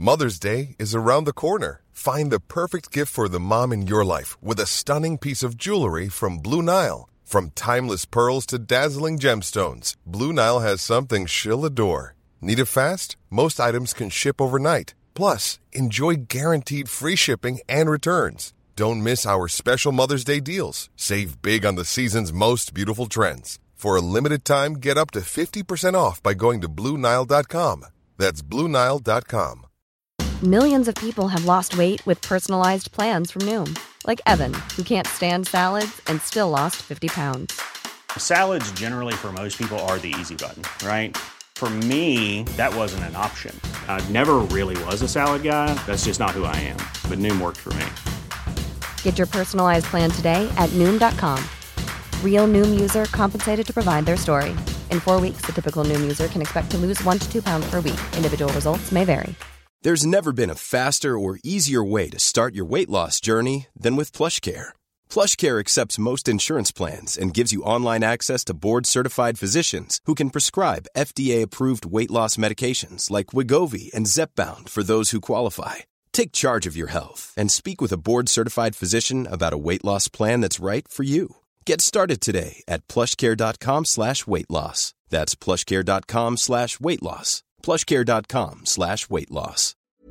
Mother's Day is around the corner. Find the perfect gift for the mom in your life with a stunning piece of jewelry from Blue Nile. From timeless pearls to dazzling gemstones, Blue Nile has something she'll adore. Need it fast? Most items can ship overnight. Plus, enjoy guaranteed free shipping and returns. Don't miss our special Mother's Day deals. Save big on the season's most beautiful trends. For a limited time, get up to 50% off by going to BlueNile.com. That's BlueNile.com. Millions of people have lost weight with personalized plans from Noom. Like Evan, who can't stand salads and still lost 50 pounds. Salads generally for most people are the easy button, right? For me, that wasn't an option. I never really was a salad guy. That's just not who I am. But Noom worked for me. Get your personalized plan today at Noom.com. Real Noom user compensated to provide their story. In 4 weeks, the typical Noom user can expect to lose 1 to 2 pounds per week. Individual results may vary. There's never been a faster or easier way to start your weight loss journey than with PlushCare. PlushCare accepts most insurance plans and gives you online access to board-certified physicians who can prescribe FDA-approved weight loss medications like Wegovy and Zepbound for those who qualify. Take charge of your health and speak with a board-certified physician about a weight loss plan that's right for you. Get started today at plushcare.com/weightloss. That's plushcare.com/weightloss. plushcare.com/weightloss.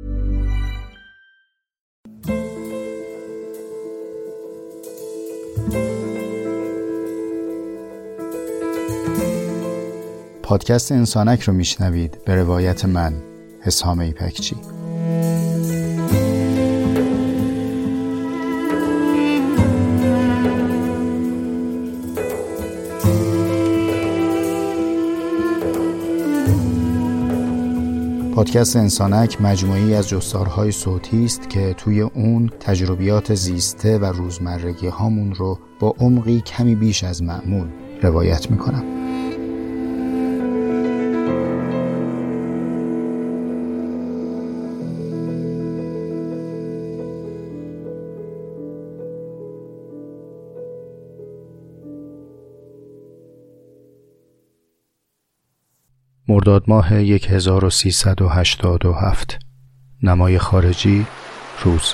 پادکست انسانک رو میشنوید به روایت من، حسام ایپکچی. پادکست انسانک مجموعه‌ای از جستارهای صوتی است که توی اون تجربیات زیسته و روزمرگی هامون رو با عمقی کمی بیش از معمول روایت میکنم. مرداد ماه 1387. نمای خارجی روز.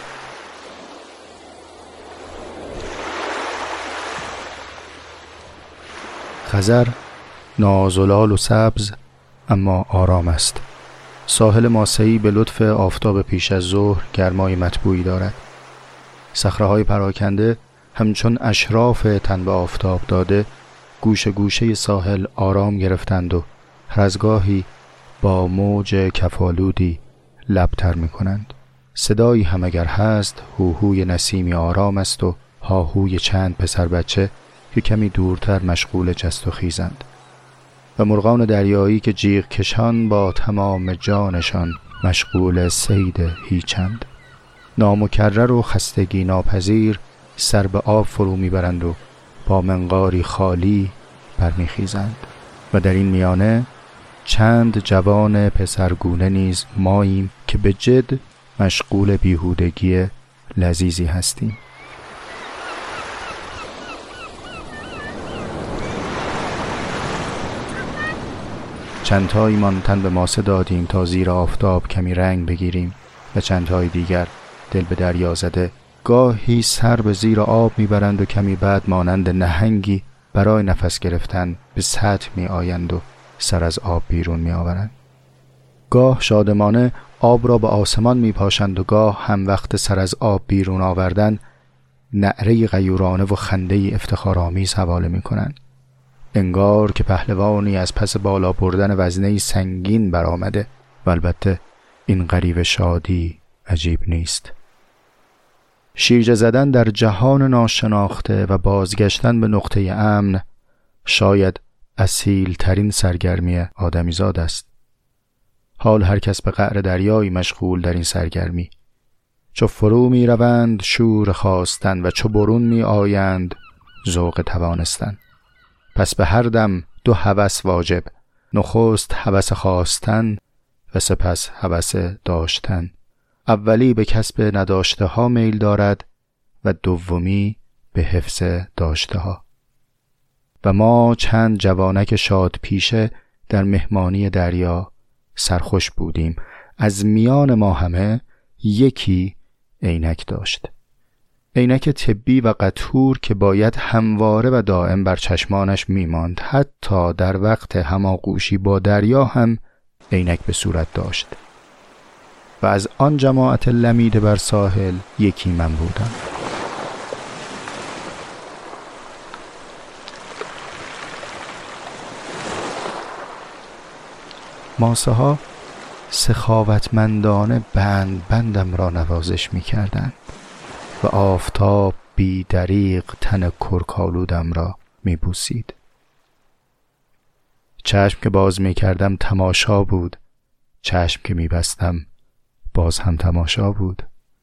خزر نازلال و سبز اما آرام است. ساحل ماسه‌ای به لطف آفتاب پیش از ظهر گرمای مطبوعی دارد. صخره‌های پراکنده همچون اشراف تن به آفتاب داده گوشه گوشه ساحل آرام گرفتند و هر از گاهی با موج کفالودی لبتر می کنند. صدایی هم اگر هست هوهوی نسیمی آرام است و هاهوی چند پسر بچه که کمی دورتر مشغول جست و خیزند و مرغان دریایی که جیغ کشان با تمام جانشان مشغول صید هیچند. نامکرر و خستگی ناپذیر سر به آب فرو میبرند و با منقاری خالی برمیخیزند و در این میانه چند جوان پسرگونه نیز ماییم که به جد مشغول بیهودگی لذیذی هستیم. چندتایمان تن به ماسه دادیم تا زیر آفتاب کمی رنگ بگیریم و چندتای دیگر دل به دریا زده گاهی سر به زیر آب میبرند و کمی بعد مانند نهنگی برای نفس گرفتن به سطح می آیند و سر از آب بیرون می آورند. گاه شادمانه آب را به آسمان می پاشند و گاه هم وقت سر از آب بیرون آوردن نعره غیورانه و خنده افتخارآمیز حواله می کنند. انگار که پهلوانی از پس بالا بردن وزنه سنگین برآمده و البته این غریو شادی عجیب نیست. شیرجه زدن در جهان ناشناخته و بازگشتن به نقطه امن شاید اصیل ترین سرگرمی آدمیزاد است. حال هر کس به قعر دریایی مشغول در این سرگرمی. چو فرو می روند شور خواستن و چو برون می آیند ذوق توانستن. پس به هر دم دو هوس واجب، نخست هوس خواستن و سپس هوس داشتن. اولی به کسب نداشته ها میل دارد و دومی به حفظ داشته ها. و ما چند جوانک شاد پیشه در مهمانی دریا سرخوش بودیم، از میان ما همه یکی عینک داشت. عینک طبی و قطور که باید همواره و دائم بر چشمانش میماند. حتی در وقت هماغوشی با دریا هم عینک به صورت داشت. و از آن جماعت لمیده بر ساحل یکی من بودم. ماسه ها سخاوتمندانه بندم را نوازش می کردند و آفتاب بی دریغ تن کرکالودم را می بوسید. چشم که باز می کردم تماشا بود، چشم که می بستم باز هم تماشا بود.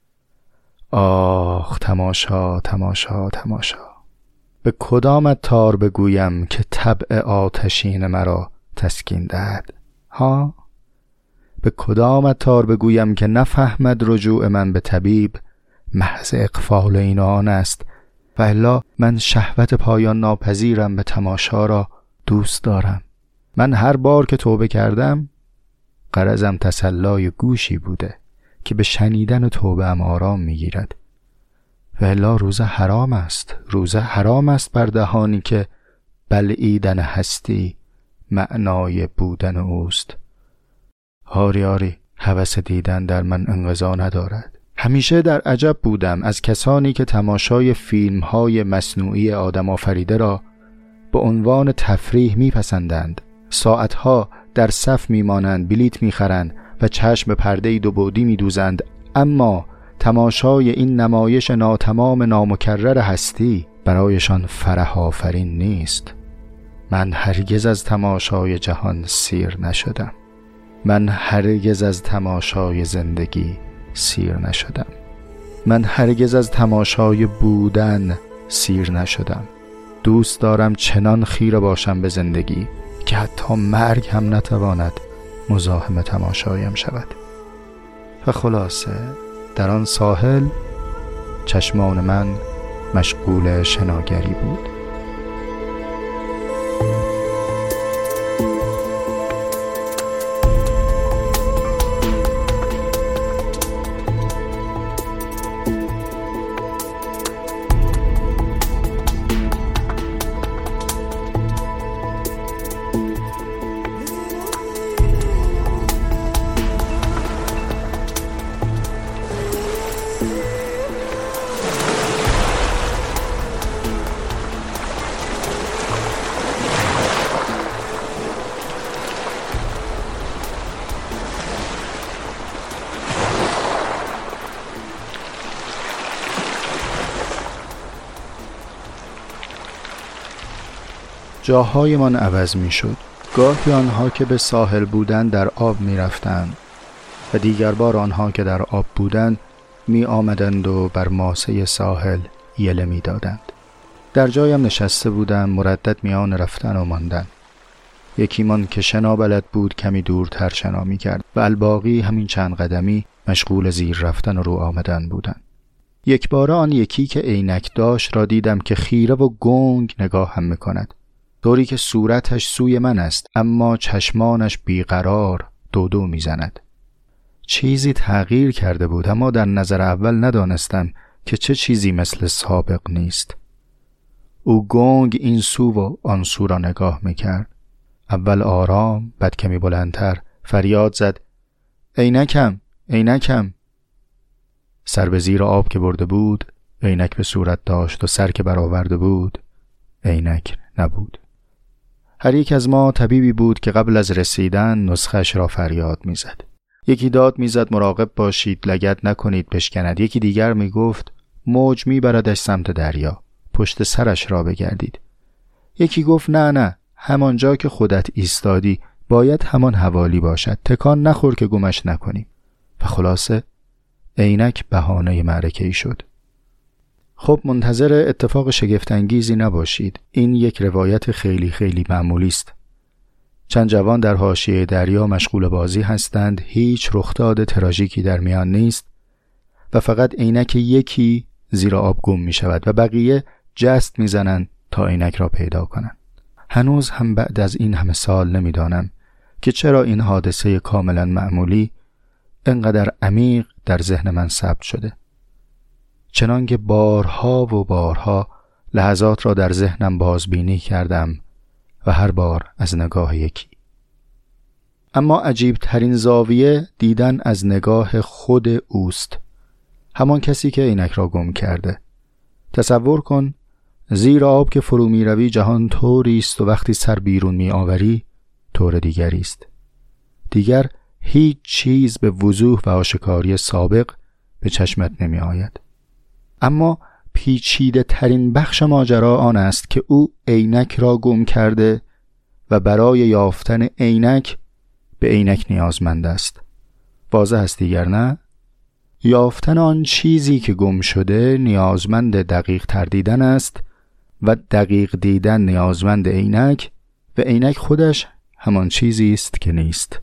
آخ تماشا تماشا تماشا. به کدامت تار بگویم که طبع آتشین مرا تسکین دهد؟ ها؟ به کدامت تار بگویم که نفهمد رجوع من به طبیب محض اغفال این آن است و الا من شهوت پایان ناپذیرم به تماشا را دوست دارم. من هر بار که توبه کردم غرضم تسلای گوشی بوده که به شنیدن توبه ام آرام میگیرد و الا روزه حرام است. روزه حرام است بر دهانی که بلعیدن هستی معنای بودن اوست. آری آری هوس دیدن در من انقضا ندارد. همیشه در عجب بودم از کسانی که تماشای فیلم‌های مصنوعی آدم آفریده را به عنوان تفریح میپسندند. ساعتها در صف میمانند، بلیت میخرند و چشم به پرده دو بعدی میدوزند، اما تماشای این نمایش ناتمام نامکرر هستی برایشان فرح آفرین نیست. من هرگز از تماشای جهان سیر نشدم. من هرگز از تماشای زندگی سیر نشدم. من هرگز از تماشای بودن سیر نشدم. دوست دارم چنان خیره باشم به زندگی که حتی مرگ هم نتواند مزاحم تماشایم شود. و خلاصه در آن ساحل چشمان من مشغول شناگری بود. جاهایمان عوض می شد. گاهی آنها که به ساحل بودند در آب می رفتند و دیگر بار آنها که در آب بودند می آمدند و بر ماسه ساحل یله می دادند. در جایم نشسته بودند مردد میان رفتن و ماندن. یکیمان که شنا بلد بود کمی دورتر شنا می کرد و الباقی همین چند قدمی مشغول زیر رفتن و رو آمدن بودند. یک بار آن یکی که عینک داشت را دیدم که خیره و گنگ نگاه هم می کند، طوری که صورتش سوی من است اما چشمانش بیقرار دو میزند. چیزی تغییر کرده بود اما در نظر اول ندانستم که چه چیزی مثل سابق نیست. او گنگ این سو و آن سو را نگاه میکرد. اول آرام، بعد کمی بلندتر فریاد زد: عینکم، عینکم. سر به زیر آب که برده بود عینک به صورت داشت و سر که برآورده بود عینک نبود. هر یک از ما طبیبی بود که قبل از رسیدن نسخش را فریاد میزد. یکی داد میزد مراقب باشید لگد نکنید بشکند. یکی دیگر میگفت موج میبردش سمت دریا، پشت سرش را بگردید. یکی گفت نه همانجا که خودت ایستادی باید همان حوالی باشد، تکان نخور که گمش نکنی. و خلاصه عینک بهانه معرکه‌ای شد. خب منتظر اتفاق شگفت‌انگیزی نباشید. این یک روایت خیلی خیلی معمولی است. چند جوان در حاشیه دریا مشغول بازی هستند، هیچ رخداد تراژیکی در میان نیست و فقط عینک یکی زیر آب گم می شود و بقیه جست می زنند تا عینک را پیدا کنند. هنوز هم بعد از این همه سال نمیدانم که چرا این حادثه کاملا معمولی انقدر عمیق در ذهن من ثبت شده، چنان که بارها و بارها لحظات را در ذهنم بازبینی کردم و هر بار از نگاه یکی. اما عجیب ترین زاویه دیدن از نگاه خود اوست، همان کسی که عینک را گم کرده. تصور کن زیر آب که فرو می روی جهان طوری است و وقتی سر بیرون می آوری طور دیگری است. دیگر هیچ چیز به وضوح و آشکاری سابق به چشمت نمی آید. اما پیچیده ترین بخش ماجرا آن است که او عینک را گم کرده و برای یافتن عینک به عینک نیازمند است. واضح است دیگر نه؟ یافتن آن چیزی که گم شده نیازمند دقیق تر دیدن است و دقیق دیدن نیازمند عینک و عینک خودش همان چیزی است که نیست.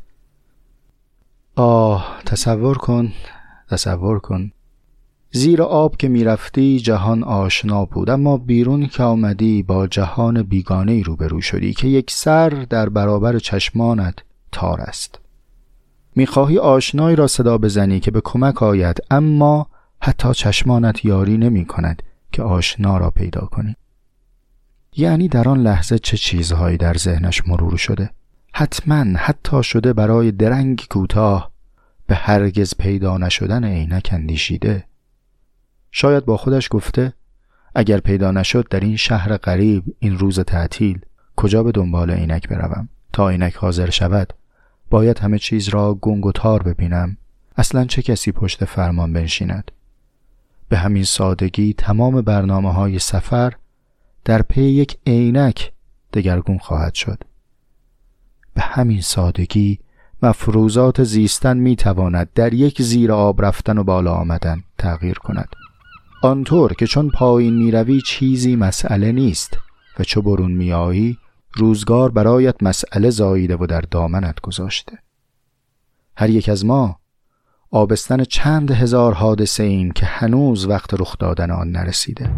تصور کن زیر آب که می رفتی جهان آشنا بود، اما بیرون که آمدی با جهان بیگانه‌ای روبرو شدی که یک سر در برابر چشمانت تار است. می خواهی آشنایی را صدا بزنی که به کمک آید، اما حتی چشمانت یاری نمی کند که آشنا را پیدا کنی. یعنی در آن لحظه چه چیزهایی در ذهنش مرور شده؟ حتی شده برای درنگ کوتاه به هرگز پیدا نشدن عینک اندیشیده. شاید با خودش گفته اگر پیدا نشد در این شهر غریب این روز تعطیل کجا به دنبال عینک بروم؟ تا عینک حاضر شود باید همه چیز را گنگ و تار ببینم. اصلا چه کسی پشت فرمان بنشیند؟ به همین سادگی تمام برنامه‌های سفر در پی یک عینک دگرگون خواهد شد. به همین سادگی مفروضات زیستن می تواند در یک زیر آب رفتن و بالا آمدن تغییر کند. آنطور که چون پایین می روی چیزی مسئله نیست و چو برون می آیی روزگار برایت مسئله زاییده و در دامنت گذاشته. هر یک از ما آبستن چند هزار حادثه ایم که هنوز وقت رخ دادن آن نرسیده.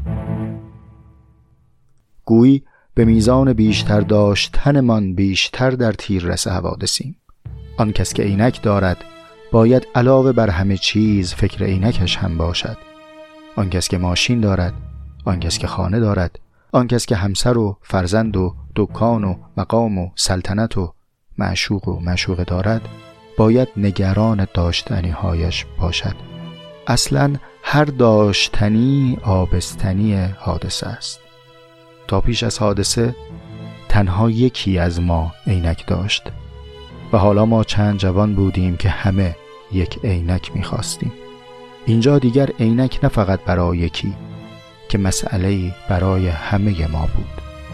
گویی به میزان بیشتر داشتن من بیشتر در تیررس حوادثیم. آن کس که عینک دارد باید علاوه بر همه چیز فکر عینکش هم باشد. آن کس که ماشین دارد، آن کس که خانه دارد، آن کس که همسر و فرزند و دکان و مقام و سلطنت و معشوق دارد باید نگران داشتنی هایش باشد. اصلا هر داشتنی آبستنی حادثه است. تا پیش از حادثه تنها یکی از ما عینک داشت و حالا ما چند جوان بودیم که همه یک عینک می‌خواستیم. اینجا دیگر عینک نه فقط برای یکی که مسئله‌ای برای همه ما بود.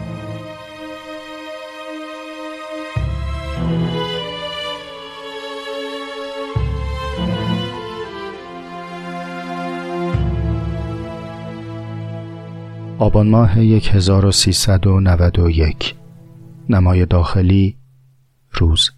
آبان ماه 1391 نمای داخلی روز.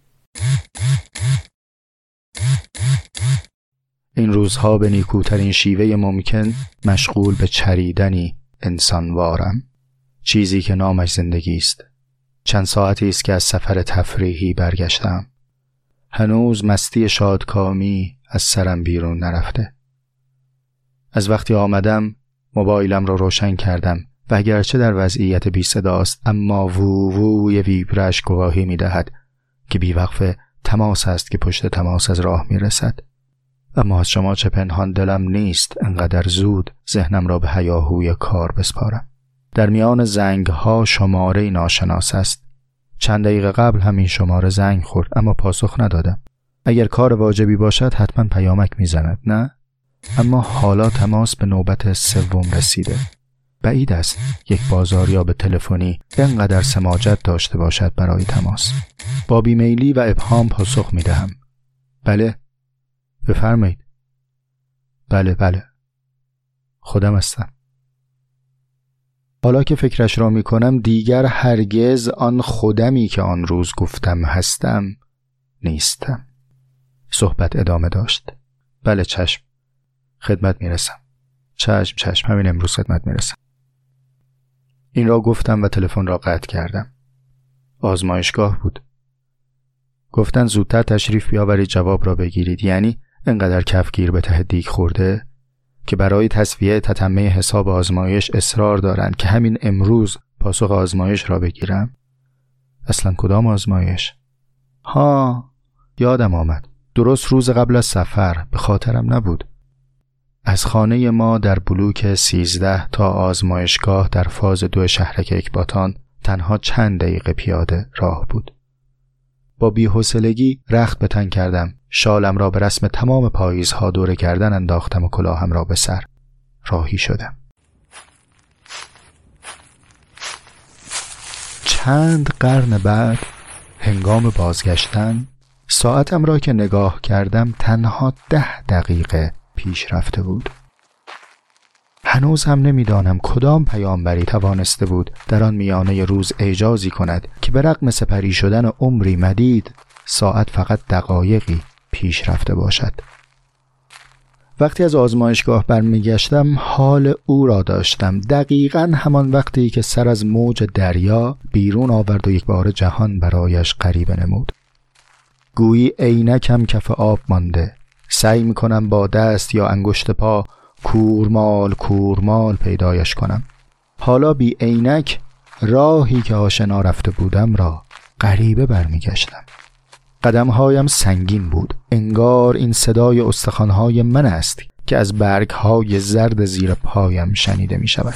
این روزها به نیکوترین شیوه ممکن مشغول به چریدنی انسانوارم، چیزی که نامش زندگی است. چند ساعتی است که از سفر تفریحی برگشتم. هنوز مستی شادکامی از سرم بیرون نرفته. از وقتی آمدم موبایلم را روشن کردم و اگرچه در وضعیت بی صداست اما وووی ویبرش گواهی می دهد که بیوقف تماس است که پشت تماس از راه می رسد. اما از شما چه پنهان دلم نیست انقدر زود ذهنم را به هیاهوی کار بسپارم. در میان زنگ ها شماره ناشناس است. چند دقیقه قبل همین شماره زنگ خورد اما پاسخ ندادم. اگر کار واجبی باشد حتما پیامک می زند، نه؟ اما حالا تماس به نوبت سوم رسیده. بعید است یک بازاریاب تلفنی اینقدر سماجت داشته باشد برای تماس. با بیمیلی و ابهام پاسخ می دهم. بله، بفرمایید. بله، خودم هستم. حالا که فکرش را می کنم دیگر هرگز آن خودمی که آن روز گفتم هستم نیستم. صحبت ادامه داشت. بله چشم، خدمت میرسم. چشم، همین امروز خدمت میرسم. این را گفتم و تلفن را قطع کردم. آزمایشگاه بود. گفتن زودتر تشریف بیاورید جواب را بگیرید. یعنی انقدر کفگیر به ته دیگ خورده که برای تسویه تتمه حساب آزمایش اصرار دارند که همین امروز پاسخ آزمایش را بگیرم. اصلا کدام آزمایش؟ یادم آمد. درست روز قبل از سفر، به خاطرم نبود. از خانه ما در بلوک 13 تا آزمایشگاه در فاز 2 شهرک اکباتان تنها چند دقیقه پیاده راه بود. با بی‌حوصلگی رخت به تن کردم، شالم را به رسم تمام پاییزها دور گردن انداختم و کلاهم را به سر. راهی شدم. چند قرن بعد هنگام بازگشتن ساعتم را که نگاه کردم تنها 10 دقیقه پیش رفته بود. هنوز هم نمیدانم کدام پیامبری توانسته بود در آن میانه روز اعجازی کند که به رغم سپری شدن عمری مدید ساعت فقط دقایقی پیش رفته باشد. وقتی از آزمایشگاه برمیگشتم حال او را داشتم، دقیقاً همان وقتی که سر از موج دریا بیرون آورد و یک بار جهان برایش غریبه نمود. گویی عینکم کف آب مانده. سعی میکنم با دست یا انگشت پا کورمال پیدایش کنم. حالا بی عینک راهی که آشنا رفته بودم را غریبه برمیگشتم. قدمهایم سنگین بود، انگار این صدای استخوان‌های من است که از برگ‌های زرد زیر پایم شنیده می شود.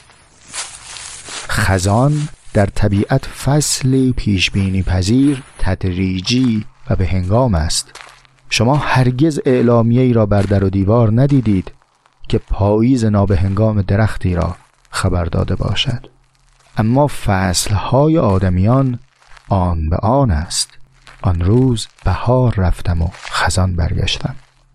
خزان در طبیعت فصلی پیشبینی پذیر، تدریجی و به هنگام است. شما هرگز اعلامیه‌ای را بر در و دیوار ندیدید که پاییز نابهنگام درختی را خبر داده باشد. اما فصل‌های آدمیان آن به آن است. آن روز بهار رفتم و خزان برگشتم.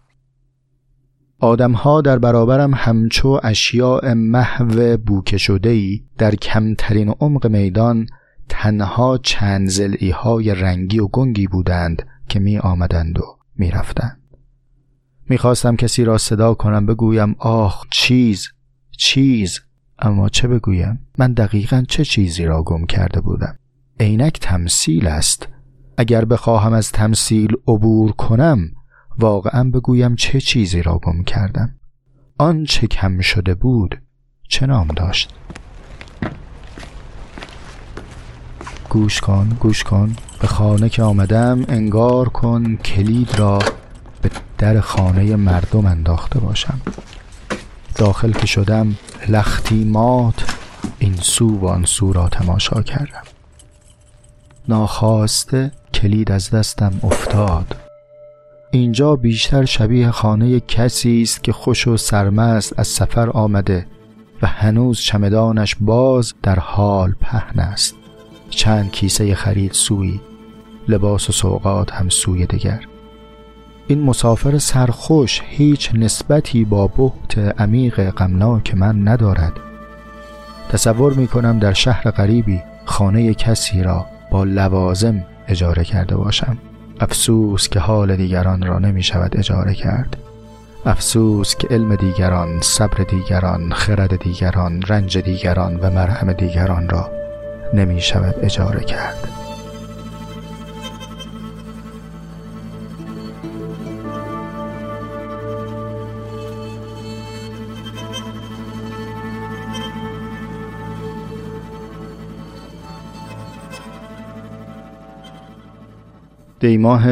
آدم‌ها در برابرم همچو اشیاء محو بوکه شده‌ای در کمترین عمق میدان تنها چند ضلعی‌های رنگی و گنگی بودند که می آمدند و می رفتند. می خواستم کسی را صدا کنم، بگویم آخ چیز، اما چه بگویم؟ من دقیقاً چه چیزی را گم کرده بودم؟ عینک تمثیل است. اگر بخواهم از تمثیل عبور کنم واقعاً بگویم چه چیزی را گم کردم. آن چه کم شده بود چه نام داشت؟ گوش کن به خانه که آمدم انگار کن کلید را به در خانه مردم انداخته باشم. داخل که شدم لختی مات این سو و آن سو را تماشا کردم. ناخواسته کلید از دستم افتاد. اینجا بیشتر شبیه خانه کسی است که خوش و سرمست از سفر آمده و هنوز چمدانش باز در حال پهن است. چند کیسه خرید سوی، لباس و سوغات هم سوی دیگر. این مسافر سرخوش هیچ نسبتی با بهت عمیق غمناک من ندارد. تصور می کنم در شهر غریبی خانه کسی را با لوازم اجاره کرده باشم. افسوس که حال دیگران را نمی شود اجاره کرد. افسوس که علم دیگران، صبر دیگران، خرد دیگران، رنج دیگران و مرهم دیگران را نمی شود اجاره کرد. دیماه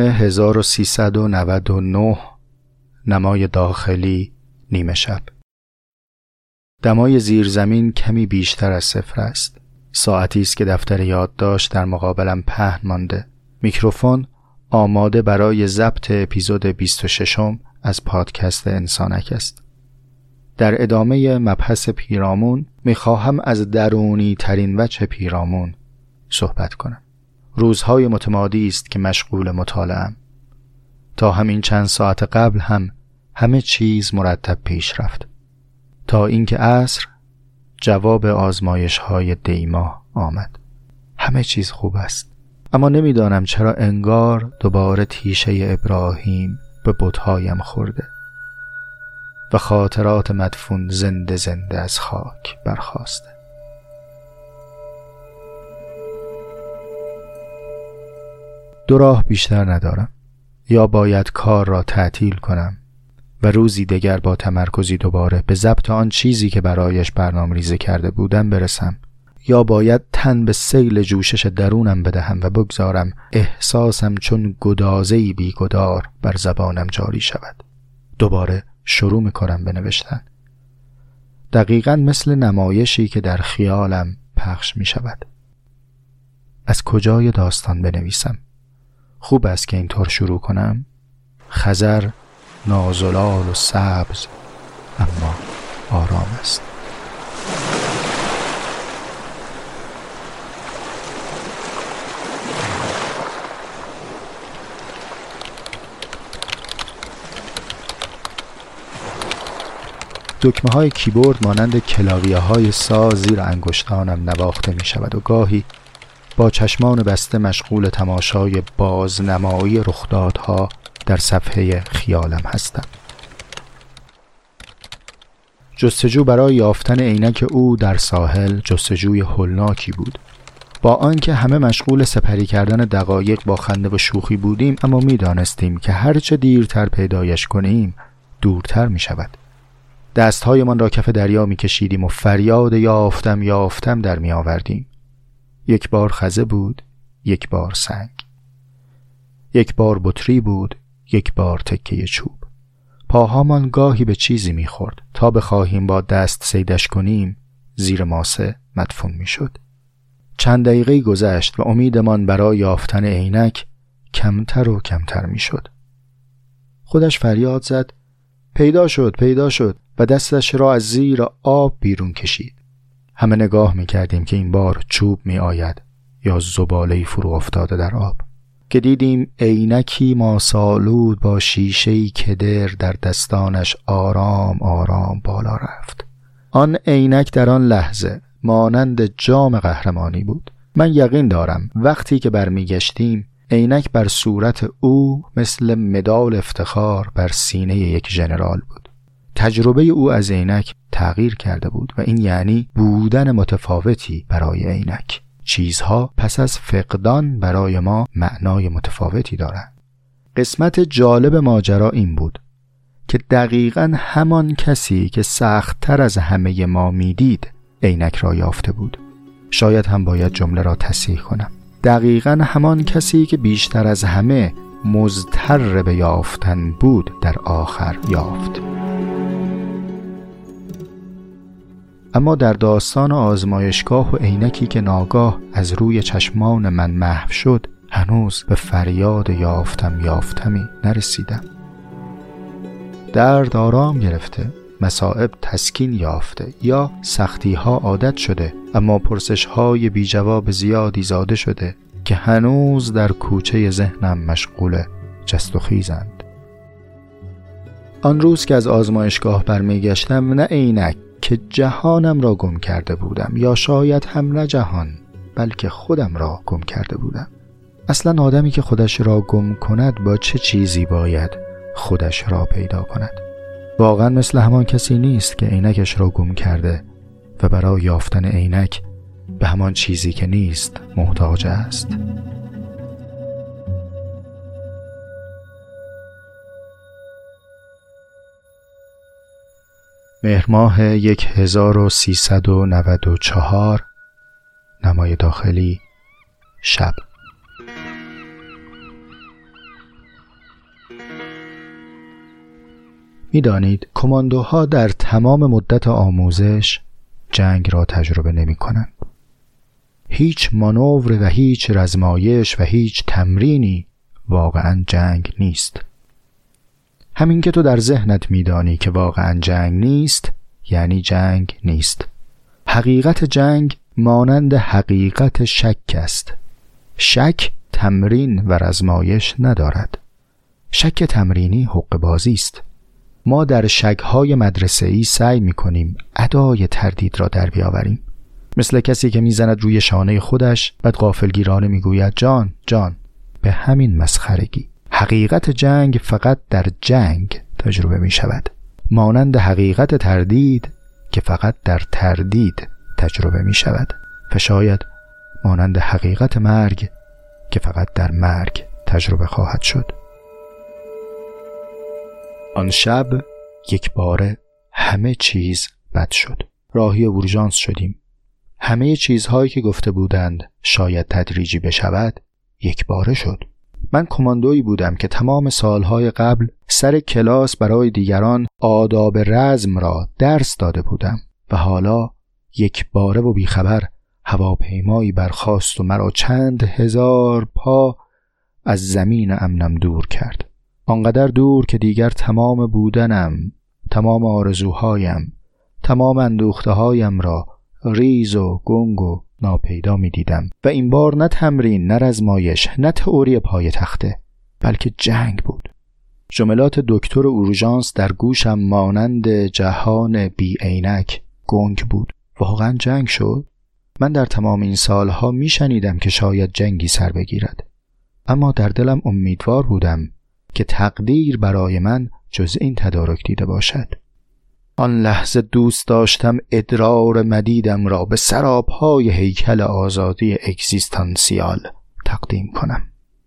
1399 نمای داخلی نیمه شب. دمای زیرزمین کمی بیشتر از صفر است. ساعتی است که دفتر یادداشت در مقابلم پهن مانده. میکروفون آماده برای ضبط اپیزود 26 از پادکست انسانک است. در ادامه مبحث پیرامون میخواهم از درونی ترین وجه پیرامون صحبت کنم. روزهای متمادی است که مشغول مطالعه‌ام. تا همین چند ساعت قبل هم همه چیز مرتب پیش رفت. تا اینکه عصر جواب آزمایش‌های دیما آمد. همه چیز خوب است. اما نمیدانم چرا انگار دوباره تیشه ابراهیم به بت‌هایم خورده و خاطرات مدفون زنده زنده از خاک برخاسته. دو راه بیشتر ندارم. یا باید کار را تعطیل کنم و روزی دیگر با تمرکزی دوباره به ضبط آن چیزی که برایش برنامه‌ریزی کرده بودم برسم، یا باید تن به سیل جوشش درونم بدهم و بگذارم احساسم چون گدازه‌ای بی‌گدار بر زبانم جاری شود. دوباره شروع می‌کنم به نوشتن، دقیقاً مثل نمایشی که در خیالم پخش می‌شود. از کجای داستان بنویسم؟ خوب است که اینطور شروع کنم. خضر نازلال و سبز اما آرام است. دکمه های کیبورد مانند کلاویه های ساز زیر انگشتانم نواخته می شود و گاهی با چشمان بسته مشغول تماشای بازنمایی رخدادها در صفحه خیالم هستم. جستجو برای یافتن عینک او در ساحل جستجوی هولناکی بود. با آنکه همه مشغول سپری کردن دقایق با خنده و شوخی بودیم، اما می دانستیم که هرچه دیرتر پیدایش کنیم دورتر می شود. دستهایمان را کف دریا می کشیدیم و فریاد یافتم یافتم در می آوردیم. یک بار خزه بود، یک بار سنگ، یک بار بطری بود، یک بار تکه چوب. پاهامان گاهی به چیزی می خورد تا بخواهیم با دست صیدش کنیم زیر ماسه مدفون می شد. چند دقیقه گذشت و امیدمان برای یافتن عینک کمتر و کمتر می شد. خودش فریاد زد پیدا شد، پیدا شد و دستش را از زیر آب بیرون کشید. همه نگاه می کردیم که این بار چوب می آید یا زباله‌ای فرو افتاده در آب، که دیدیم عینکی ماسالود با شیشه‌ای کدر در دستانش آرام آرام بالا رفت. آن عینک در آن لحظه مانند جام قهرمانی بود. من یقین دارم وقتی که برمیگشتیم عینک بر صورت او مثل مدال افتخار بر سینه یک ژنرال بود. تجربه او از عینک تغییر کرده بود و این یعنی بودن متفاوتی برای عینک. چیزها پس از فقدان برای ما معنای متفاوتی دارند. قسمت جالب ماجرا این بود که دقیقاً همان کسی که سخت‌تر از همه ما میدید عینک را یافته بود. شاید هم باید جمله را تصحیح کنم. دقیقاً همان کسی که بیشتر از همه مضطر به یافتن بود در آخر یافت. اما در داستان آزمایشگاه و عینکی که ناگاه از روی چشمان من محو شد هنوز به فریاد یافتمی نرسیدم. درد آرام گرفته، مصائب تسکین یافته یا سختی ها عادت شده، اما پرسش های بی جواب زیادی زاده شده که هنوز در کوچه ذهنم مشغول جست و خیزند. آن روز که از آزمایشگاه برمیگشتم نه عینک که جهانم را گم کرده بودم، یا شاید هم نه جهان بلکه خودم را گم کرده بودم. اصلا آدمی که خودش را گم کند با چه چیزی باید خودش را پیدا کند؟ واقعا مثل همان کسی نیست که عینکش را گم کرده و برای یافتن عینک به همان چیزی که نیست محتاج است. مهر ماه 1394 نمای داخلی شب. می‌دانید کماندوها در تمام مدت آموزش جنگ را تجربه نمی‌کنند. هیچ مانور و هیچ رزمایش و هیچ تمرینی واقعاً جنگ نیست. همین که تو در ذهنت می‌دانی که واقعاً جنگ نیست یعنی جنگ نیست. حقیقت جنگ مانند حقیقت شک است. شک تمرین و رزمایش ندارد. شک تمرینی حقه بازی است. ما در شک‌های مدرسه‌ای سعی می‌کنیم ادای تردید را در بیاوریم، مثل کسی که می‌زند روی شانه خودش بعد غافلگیرانه می‌گوید جان جان. به همین مسخرگی حقیقت جنگ فقط در جنگ تجربه می‌شود، مانند حقیقت تردید که فقط در تردید تجربه می‌شود، و شاید مانند حقیقت مرگ که فقط در مرگ تجربه خواهد شد. آن شب یک باره همه چیز بد شد. راهی اورژانس شدیم. همه چیزهایی که گفته بودند شاید تدریجی بشود یک باره شد. من کماندویی بودم که تمام سالهای قبل سر کلاس برای دیگران آداب رزم را درس داده بودم و حالا یک باره و بیخبر هواپیمایی برخاست و مرا چند هزار پا از زمین امنم دور کرد. آنقدر دور که دیگر تمام بودنم، تمام آرزوهایم، تمام اندوخته‌هایم را ریز و گنگ و ناپیدا می دیدم و این بار نه تمرین، نه رزمایش، نه تئوری پای تخته، بلکه جنگ بود. جملات دکتر اورژانس در گوشم مانند جهان بی عینک گنگ بود. واقعا جنگ شد؟ من در تمام این سالها می شنیدم که شاید جنگی سر بگیرد، اما در دلم امیدوار بودم که تقدیر برای من جز این تدارک دیده باشد. آن لحظه دوست داشتم ادرار مدیدم را به سراپای هیکل آزادی اگزیستانسیال تقدیم کنم.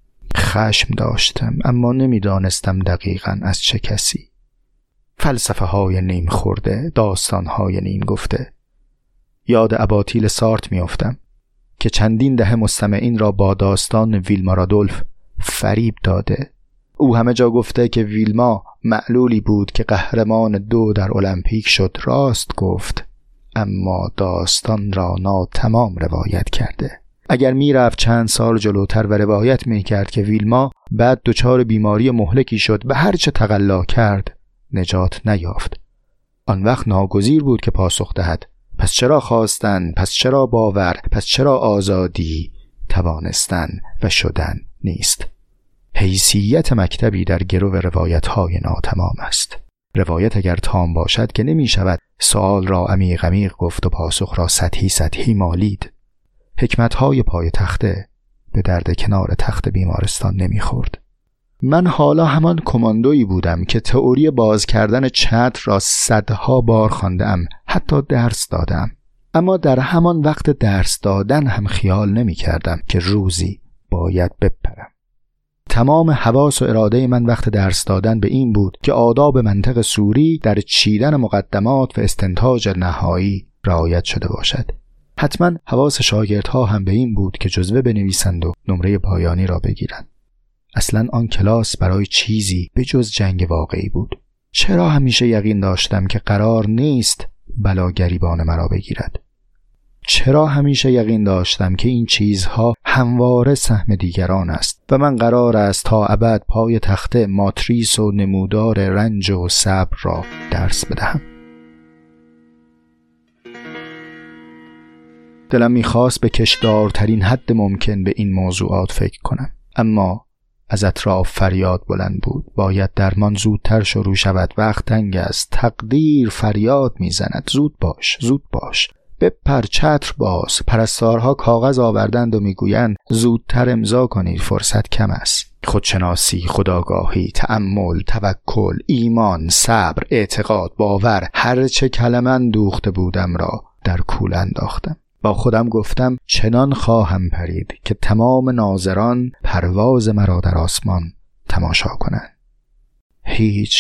خشم داشتم اما نمیدانستم دقیقاً از چه کسی. فلسفه های نیم خورده، داستان های نیم گفته. یاد اباطیل سارت میافتم که چندین دهه مستمعین را با داستان ویلما رادولف فریب داده. او همه جا گفته که ویلما معلولی بود که قهرمان 2 در المپیک شد. راست گفت، اما داستان را ناتمام روایت کرده. اگر میرفت چند سال جلوتر و روایت میکرد که ویلما بعد دچار بیماری مهلکی شد و هرچه تقلا کرد نجات نیافت، آن وقت ناگزیر بود که پاسخ دهد پس چرا خواستن، پس چرا باور، پس چرا آزادی، توانستن و شدن نیست. حیثیت مکتبی در گرو روایت‌های ناتمام است. روایت اگر تام باشد که نمی شود سوال را عمیق عمیق گفت و پاسخ را سطحی مالید. حکمت‌های پای تخته به درد کنار تخت بیمارستان نمی خورد. من حالا همان کماندویی بودم که تئوری باز کردن چتر را صدها بار خواندم، حتی درس دادم. اما در همان وقت درس دادن هم خیال نمی کردم که روزی باید بپرم. تمام حواس و اراده من وقت درس دادن به این بود که آداب منطق سوری در چیدن مقدمات و استنتاج نهایی رعایت شده باشد. حتما حواس شاگردها هم به این بود که جزوه بنویسند و نمره پایانی را بگیرند. اصلا آن کلاس برای چیزی به جز جنگ واقعی بود. چرا همیشه یقین داشتم که قرار نیست بلا گریبان مرا بگیرد؟ چرا همیشه یقین داشتم که این چیزها همواره سهم دیگران است و من قرار است تا ابد پای تخت ماتریس و نمودار رنج و صبر را درس بدهم؟ دلم میخواست به کشدارترین حد ممکن به این موضوعات فکر کنم، اما از اطراف فریاد بلند بود. باید درمان زودتر شروع شود، وقت تنگ است. تقدیر فریاد میزند زود باش، زود باش، بپر، چتر باز. پرستارها کاغذ آوردند و میگویند زودتر امضا کنید، فرصت کم است. خودشناسی، خودآگاهی، تأمل، توکل، ایمان، صبر، اعتقاد، باور، هر چه کلمه اندوخته بودم را در کوله انداختم. با خودم گفتم چنان خواهم پرید که تمام ناظران پرواز مرا در آسمان تماشا کنند. هیچ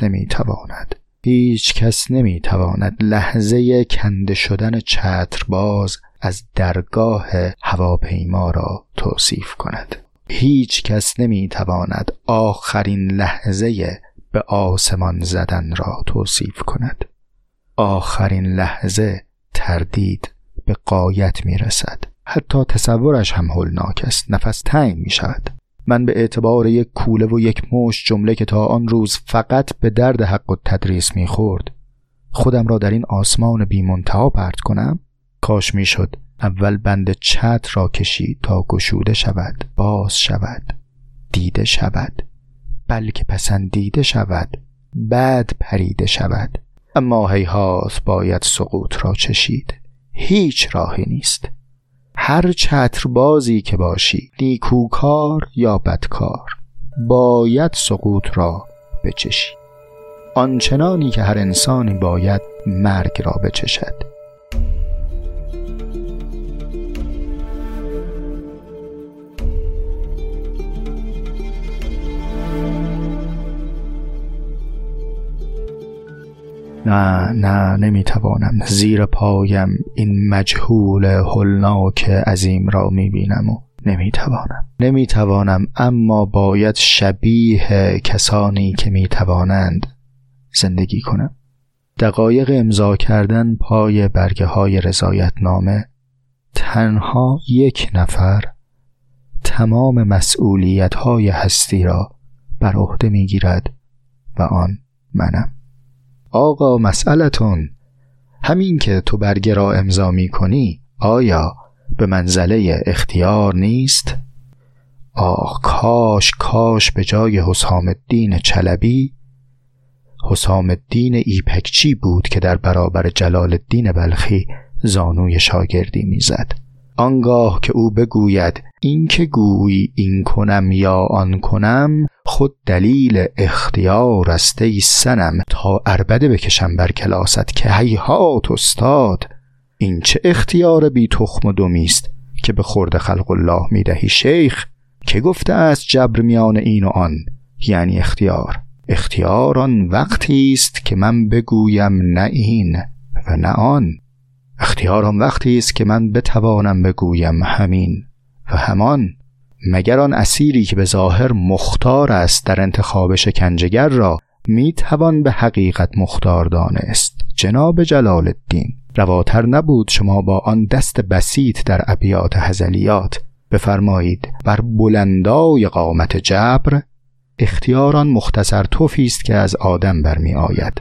کس نمیتواند لحظه کنده شدن چترباز از درگاه هواپیما را توصیف کند. هیچ کس نمیتواند آخرین لحظه به آسمان زدن را توصیف کند. آخرین لحظه تردید به غایت میرسد. حتی تصورش هم هولناک است. نفس تنگ می شود. من به اعتبار یک کوله و یک مشت جمله که تا آن روز فقط به درد حق و تدریس می خورد خودم را در این آسمان بی منتها پرت کنم. کاش می شد اول بند چتر را کشید تا گشوده شود، باز شود، دیده شود، بلکه پسندیده شود، بعد پریده شود. اما هیهات باید سقوط را چشید. هیچ راهی نیست. هر چتربازی که باشی، نیکوکار یا بدکار، باید سقوط را بچشی، آنچنانی که هر انسانی باید مرگ را بچشد. نه نمیتوانم. زیر پایم این مجهول هولناک عظیم را میبینم و نمیتوانم، اما باید شبیه کسانی که میتوانند زندگی کنم. دقایق امضا کردن پای برگه های رضایتنامه، تنها یک نفر تمام مسئولیت های هستی را بر عهده میگیرد و آن منم. آقا مسئلتون، همین که تو برگه را امضا میکنی آیا به منزله اختیار نیست؟ آه کاش به جای حسام الدین چلبی حسام الدین ایپکچی بود که در برابر جلال الدین بلخی زانوی شاگردی میزد. آنگاه که او بگوید این که گویی این کنم یا آن کنم خود دلیل اختیار است ای صنم، تا عربده بکشم بر کلاست که هیهات استاد، این چه اختیار بی تخم و دمیست که به خورد خلق الله میدهی شیخ؟ که گفته است جبر میان این و آن، یعنی اختیار آن وقتی است که من بگویم نه این و نه آن. اختیار آن وقتی است که من بتوانم بگویم همین و همان. مگر آن اسیری که به ظاهر مختار است در انتخاب شکنجهگر را میتوان به حقیقت مختار دانست؟ جناب جلال الدین، رواتر نبود شما با آن دست بسیط در ابیات هزلیات بفرمایید بر بلندای قامت جبر اختیاران مختصر توفی است که از آدم برمی آید.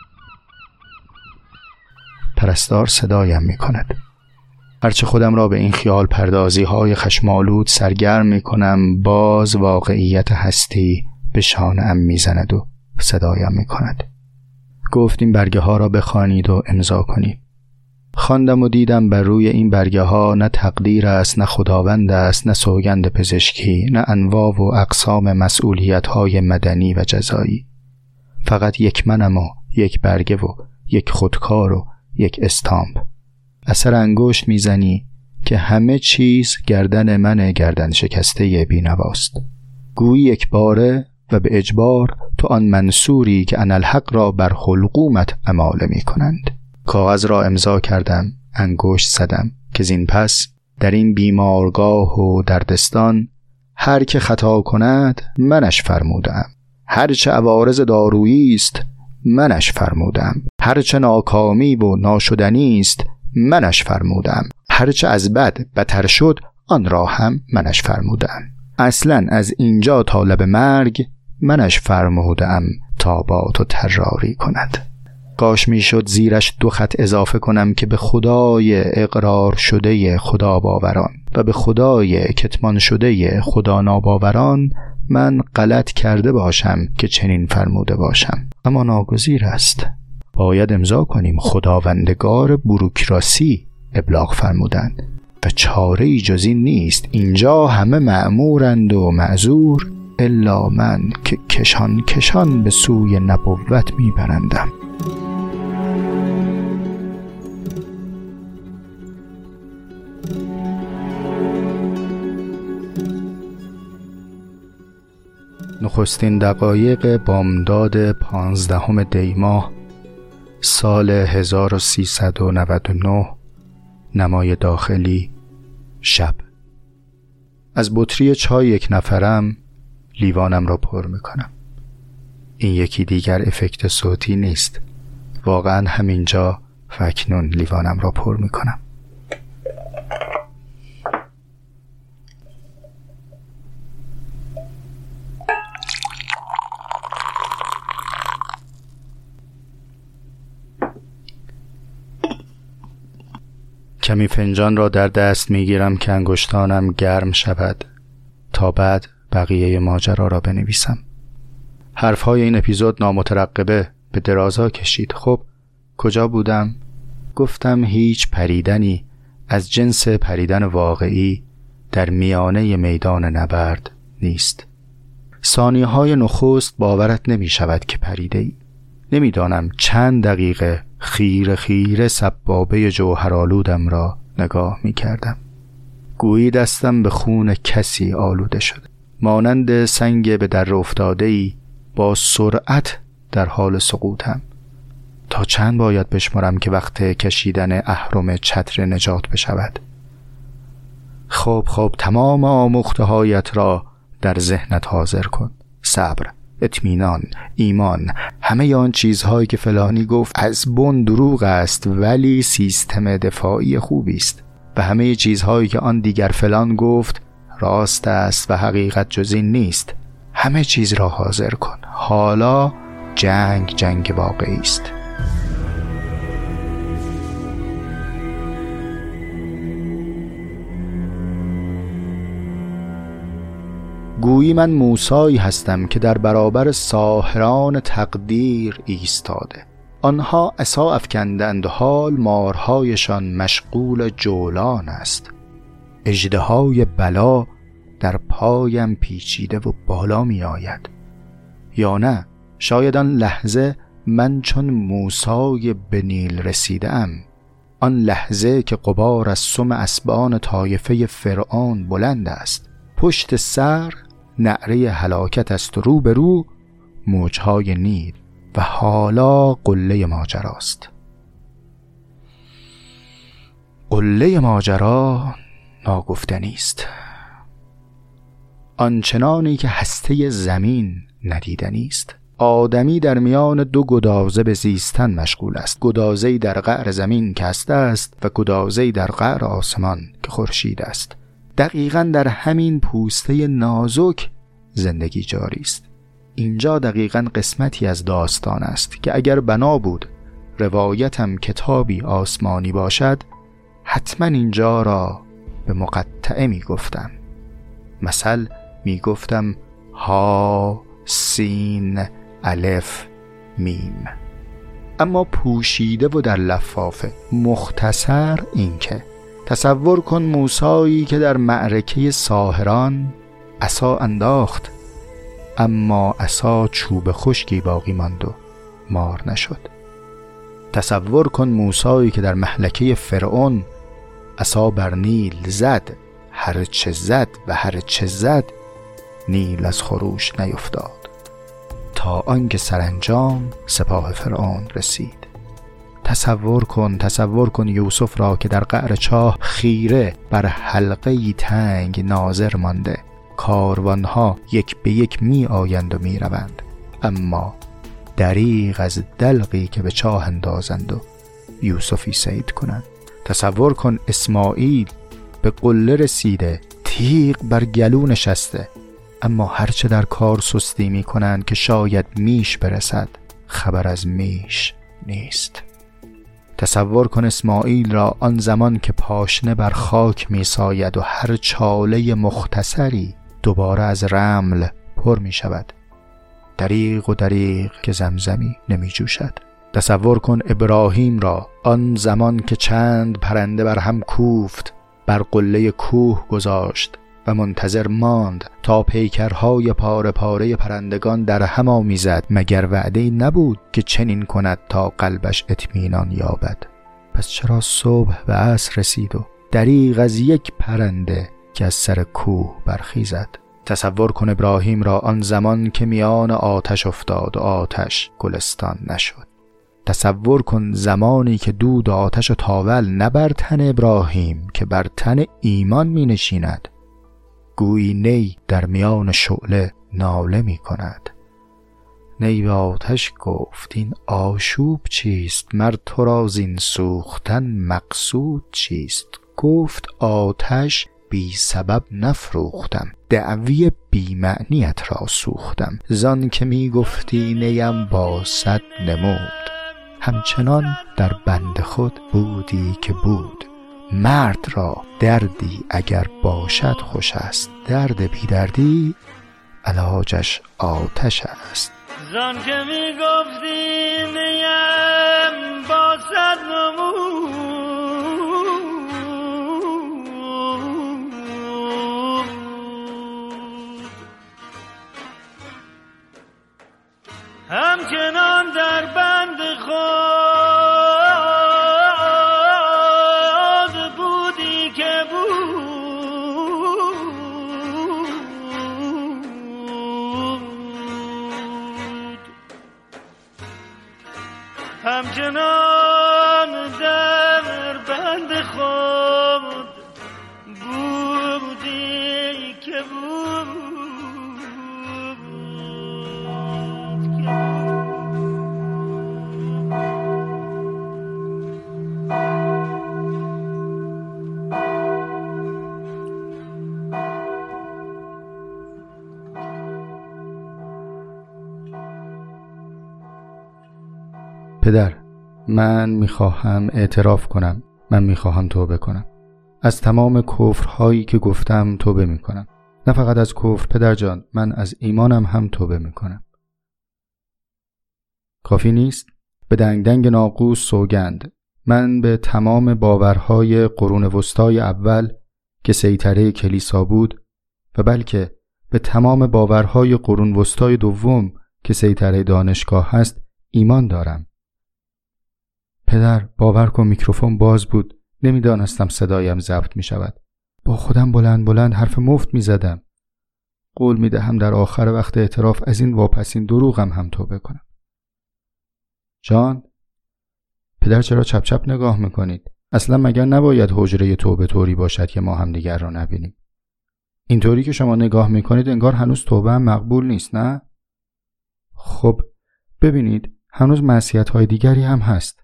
پرستار صدایم می کند. هرچه خودم را به این خیال پردازی های خشمالود سرگرم می کنم، باز واقعیت هستی به شانه‌ام می زند و صدایم می کند. گفت این برگه ها را بخوانید و امضا کنید. خواندم و دیدم بر روی این برگه ها نه تقدیر است، نه خداوند است، نه سوگند پزشکی، نه انواع و اقسام مسئولیت های مدنی و جزایی. فقط یک منم و یک برگه و یک خودکار و یک استامپ. اثر انگشت میزنی که همه چیز گردن من گردن شکسته بینواست. گویی یک باره و به اجبار تو آن منصوری که انالحق را بر حلقومت اماله می کنند. کاغذ را امضا کردم، انگشت زدم که زین پس در این بیمارگاه و دردستان هر که خطا کند منش فرمودم، هرچه عوارض دارویی است منش فرمودم، هرچه ناکامی و ناشدنی است منش فرمودم، هرچه از بد بتر شد آن را هم منش فرمودم. اصلا از اینجا تا لب مرگ منش فرمودم تا با تو طراری کند. کاش میشد زیرش 2 خط اضافه کنم که به خدای اقرار شده خدا باوران و به خدای کتمان شده خدا ناباوران من غلط کرده باشم که چنین فرموده باشم، اما ناگزیر است. باید امضا کنیم خداوندگار بوروکراسی ابلاغ فرمودند و چاره‌ای جز این نیست. اینجا همه مأمورند و معذور الا من که کشان به سوی نبوت میبرندم. نخستین دقایق بامداد 15 دی ماه سال 1399، نمای داخلی، شب. از بطری چای 1 نفرم لیوانم را پر میکنم. این یکی دیگر افکت صوتی نیست، واقعا همینجا و اکنون لیوانم را پر میکنم. کمی فنجان را در دست میگیرم که انگشتانم گرم شود تا بعد بقیه ماجرا را بنویسم. حرفهای این اپیزود نامترقبه به درازا کشید. خب کجا بودم؟ گفتم هیچ پریدنی از جنس پریدن واقعی در میانه میدان نبرد نیست. ثانیه‌های نخست باورت نمی شود که پریده‌ای. نمیدانم چند دقیقه خیره سبابه جوهرآلودم را نگاه می کردم. گویی دستم به خون کسی آلوده شده. مانند سنگ به در افتاده‌ای با سرعت در حال سقوطم تا چند باید بشمرم که وقت کشیدن اهرم چتر نجات بشود؟ خب تمام آموخته هایت را در ذهنت حاضر کن. صبر، اطمینان، ایمان، همه آن چیزهایی که فلانی گفت از بن دروغ است ولی سیستم دفاعی خوبی است، و همه چیزهایی که آن دیگر فلان گفت راست است و حقیقت جز این نیست. همه چیز را حاضر کن. حالا جنگ واقعی است. گویی من موسایی هستم که در برابر ساحران تقدیر ایستاده. آنها عصا افکندند و حال مارهایشان مشغول جولان است. اژدهای بلا در پایم پیچیده و بالا می آید. یا نه، شاید آن لحظه من چون موسای به نیل رسیدم، آن لحظه که غبار از سم اسبان طایفه فرعون بلند است. پشت سر نعره هلاکت است و رو به رو موجهای نیل، و حالا قله ماجراست. قله ماجرا ناگفتنی است. آنچنانی که هسته زمین ندیدنی است. آدمی در میان دو گدازه به زیستن مشغول است. گدازه‌ای در قعر زمین که هسته است و گدازه‌ای در قعر آسمان که خورشید است. دقیقاً در همین پوسته نازک زندگی جاری است. اینجا دقیقاً قسمتی از داستان است که اگر بنا بود روایتم کتابی آسمانی باشد، حتما اینجا را به مقطعه می گفتم. مثل می گفتم ها سین الف میم. اما پوشیده و در لفافه. مختصر این که تصور کن موسایی که در معرکه ساحران عصا انداخت، اما عصا چوب خشکی باقی ماند و مار نشد. تصور کن موسایی که در مهلکه فرعون عصا بر نیل زد، هر چه زد نیل از خروش نیفتاد، تا آنکه سرانجام سپاه فرعون رسید. تصور کن یوسف را که در قعر چاه خیره بر حلقه‌ای تنگ ناظر مانده. کاروانها یک به یک می آیند و می روند، اما دریغ از دلقی که به چاه اندازند و یوسفی صید کنند. تصور کن اسماعیل به قله رسیده، تیغ بر گلو نشسته، اما هرچه در کار سستی می کنند که شاید میش برسد، خبر از میش نیست. تصور کن اسماعیل را آن زمان که پاشنه بر خاک می ساید و هر چاله مختصری دوباره از رمل پر می شود، دریغ که زمزمی نمی جوشد. تصور کن ابراهیم را آن زمان که چند پرنده بر هم کوفت، بر قله کوه گذاشت و منتظر ماند تا پیکرهای پاره پاره پرندگان در هم آمیزد. مگر وعده نبود که چنین کند تا قلبش اطمینان یابد؟ پس چرا صبح و عصر رسید و دریغ از یک پرنده که از سر کوه برخیزد؟ تصور کن ابراهیم را آن زمان که میان آتش افتاد و آتش گلستان نشد. تصور کن زمانی که دود آتش و تاول نه بر تن ابراهیم که بر تن ایمان می نشیند. گویی نی در میان شعله ناله می کند. نی به آتش گفت این آشوب چیست؟ مرد تو را زین سوختن مقصود چیست؟ گفت آتش بی سبب نفروختم، دعوی بی معنیت را سوختم. زان که می گفتی نیم با صد نمود، همچنان در بند خود بودی که بود. مرد را دردی اگر باشد خوش است، درد بی دردی علاجش آتش است. زان که می گفتی نیم با صد نمود، همچنان در بند خود بودی که بود. همچنان در بند خود بودی که بود. پدر، من میخواهم اعتراف کنم. من میخواهم توبه کنم. از تمام کفرهایی که گفتم توبه میکنم. نه فقط از کفر پدر جان، من از ایمانم هم توبه میکنم. کافی نیست؟ به دنگ دنگ ناقوس سوگند. من به تمام باورهای قرون وسطای اول که سیطره کلیسا بود و بلکه به تمام باورهای قرون وسطای دوم که سیطره دانشگاه هست ایمان دارم. پدر، باور کن میکروفون باز بود. نمیدانستم صدایم ضبط می شود. با خودم بلند بلند حرف مفت می زدم. قول می دهم در آخر وقت اعتراف از این واپسین دروغم هم توبه کنم. جان، پدر چرا چپ چپ نگاه می کنید؟ اصلا مگر نباید حجره توبه طوری باشد که ما هم دیگر را نبینیم؟ اینطوری که شما نگاه می کنید انگار هنوز توبه هم مقبول نیست، نه؟ خب ببینید، هنوز معصیت‌های دیگری هم هست.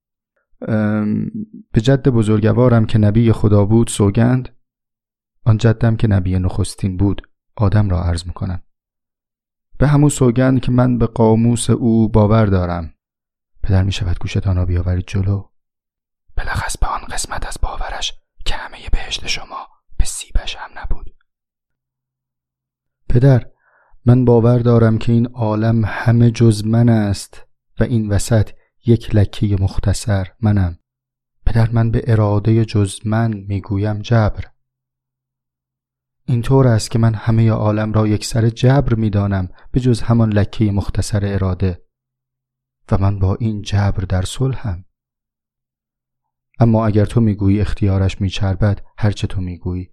به جد بزرگوارم که نبی خدا بود سوگند، آن جدم که نبی نخستین بود آدم را عرض میکنم. به همون سوگند که من به قاموس او باور دارم. پدر می شود گوشتان را بیاورید جلو. بلخص به آن قسمت از باورش که همه بهشت شما به سیبش هم نبود. پدر، من باور دارم که این عالم همه جز من است و این وسط یک لکه مختصر منم. پدر، من به اراده جز من میگویم جبر. اینطور است که من همه عالم را یک سر جبر میدانم به جز همان لکه مختصر اراده و من با این جبر در صلحم. اما اگر تو میگویی اختیارش میچربد، هرچه تو میگویی.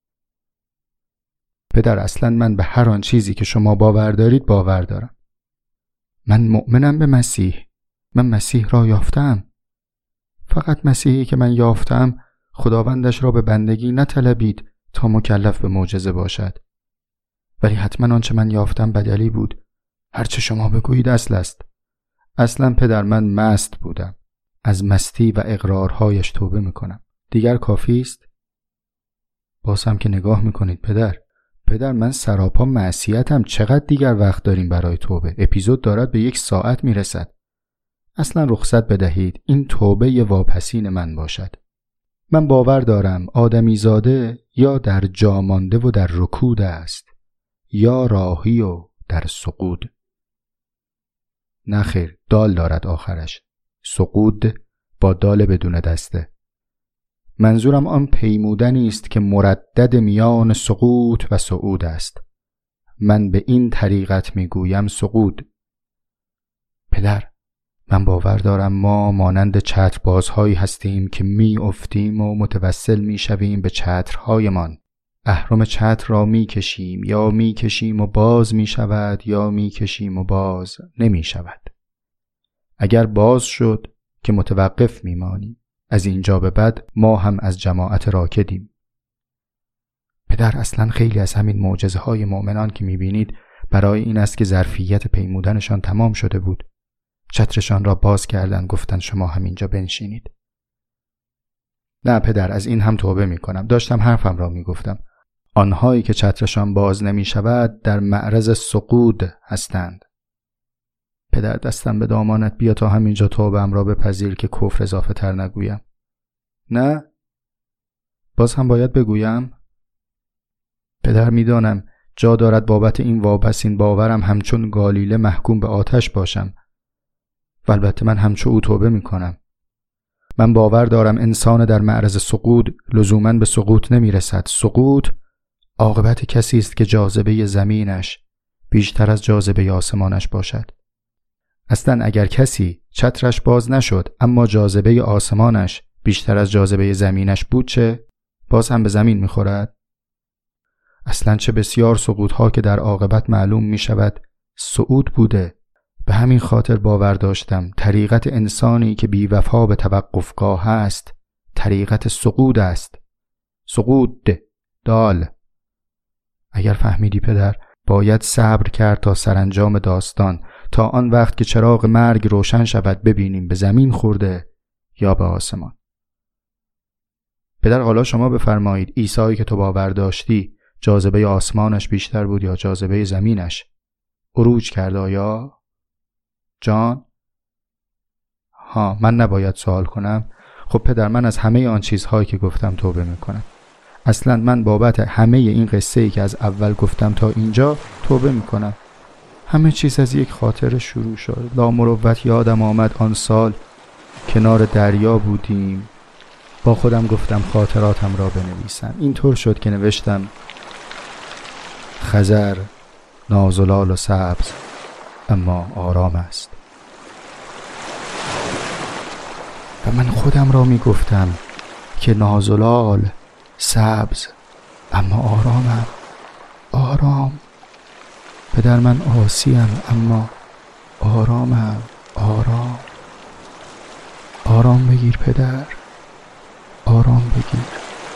پدر، اصلا من به هر آن چیزی که شما باور دارید باور دارم. من مؤمنم به مسیح. من مسیح را یافتم. فقط مسیحی که من یافتم خداوندش را به بندگی نطلبید تا مکلف به معجزه باشد. ولی حتما آنچه من یافتم بدلی بود. هرچه شما بگویید اصل است. اصلا پدر، من مست بودم. از مستی و اقرارهایش توبه میکنم. دیگر کافی است؟ بازم که نگاه میکنید پدر، من سراپا معصیتم. چقدر دیگر وقت داریم برای توبه؟ اپیزود دارد به 1 ساعت میرسد. اصلا رخصت بدهید این توبه واپسین من باشد. من باور دارم آدمی زاده یا در جا مانده و در رکود است یا راهی و در سقود. نخیر، دال دارد آخرش. سقود با دال بدون دسته. منظورم آن پیمودنی است که مردد میان سقوط و صعود است. من به این طریقت میگویم سقود. پدر، من باور دارم ما مانند چتربازهایی هستیم که می افتیم و متوسل می شویم به چترهایمان. اهرم چتر را می کشیم یا می کشیم و باز می شود یا می کشیم و باز نمی شود. اگر باز شد که متوقف می مانیم. از اینجا به بعد ما هم از جماعت راکدیم. پدر، اصلا خیلی از همین معجزه های مؤمنان که می بینید برای این است که ظرفیت پیمودنشان تمام شده بود. چترشان را باز کردند، گفتند شما همینجا بنشینید. نه پدر، از این هم توبه می کنم. داشتم حرفم را می گفتم. آنهایی که چترشان باز نمی شود در معرض سقوط هستند. پدر، دستم به دامانت، بیا تا همینجا توبه‌ام را بپذیر که کفر اضافه تر نگویم. نه؟ باز هم باید بگویم؟ پدر، میدانم جا دارد بابت این واپسین باورم همچون گالیله محکوم به آتش باشم. و البته من همچون او توبه می کنم. من باور دارم انسان در معرض سقوط لزوماً به سقوط نمی رسد. سقوط عاقبت کسی است که جاذبه زمینش بیشتر از جاذبه آسمانش باشد. اصلا اگر کسی چترش باز نشد اما جاذبه آسمانش بیشتر از جاذبه زمینش بود، چه؟ باز هم به زمین می خورد؟ اصلا چه بسیار سقوط ها که در عاقبت معلوم می شود صعود بوده به همین خاطر باور داشتم طریقت انسانی که بی وفا به توقفگاه است طریقت سقوط است. سقوط دال. اگر فهمیدی پدر، باید صبر کرد تا سرانجام داستان، تا آن وقت که چراغ مرگ روشن شود ببینیم به زمین خورده یا به آسمان. پدر حالا شما بفرمایید، عیسی که تو باور داشتی جاذبه آسمانش بیشتر بود یا جاذبه زمینش؟ عروج کرد آیا؟ جان؟ ها، من نباید سوال کنم؟ خب پدر، من از همه آن چیزهایی که گفتم توبه میکنم. اصلا من بابت همه این قصه‌ای که از اول گفتم تا اینجا توبه میکنم. همه چیز از یک خاطره شروع شد. لامروت یادم آمد آن سال کنار دریا بودیم. با خودم گفتم خاطراتم را بنویسم. اینطور شد که نوشتم خضر نازلال و سبز اما آرام است. و من خودم را می گفتم که نازلال سبز اما آرامم. آرام. پدر، من عاصیم اما آرامم. آرام. آرام بگیر پدر، آرام بگیر.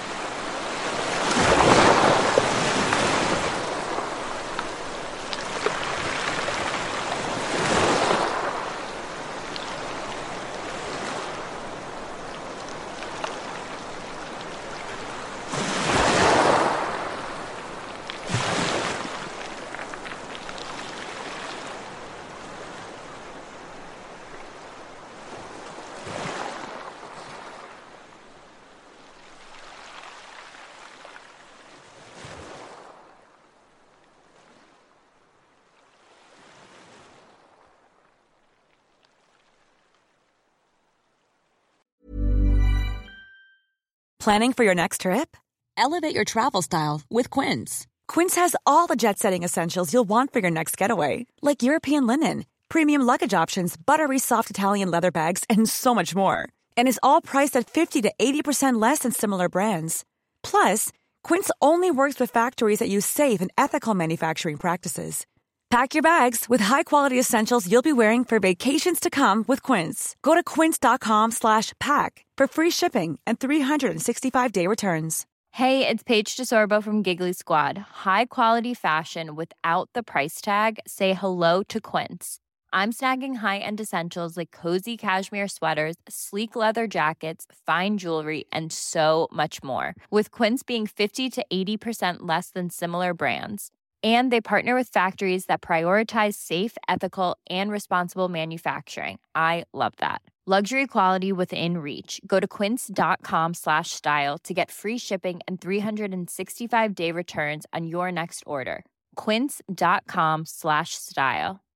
Planning for your next trip? Elevate your travel style with Quince. Quince has all the jet-setting essentials you'll want for your next getaway, like European linen, premium luggage options, buttery soft Italian leather bags, and so much more. And is all priced at 50 to 80% less than similar brands. Plus, Quince only works with factories that use safe and ethical manufacturing practices. Pack your bags with high-quality essentials you'll be wearing for vacations to come with Quince. Go to quince.com/pack for free shipping and 365-day returns. Hey, it's Paige DeSorbo from Giggly Squad. High quality fashion without the price tag. Say hello to Quince. I'm snagging high-end essentials like cozy cashmere sweaters, sleek leather jackets, fine jewelry, and so much more. With Quince being 50 to 80% less than similar brands. And they partner with factories that prioritize safe, ethical, and responsible manufacturing. I love that. Luxury quality within reach. Go to quince.com/style to get free shipping and 365-day returns on your next order. Quince.com/style.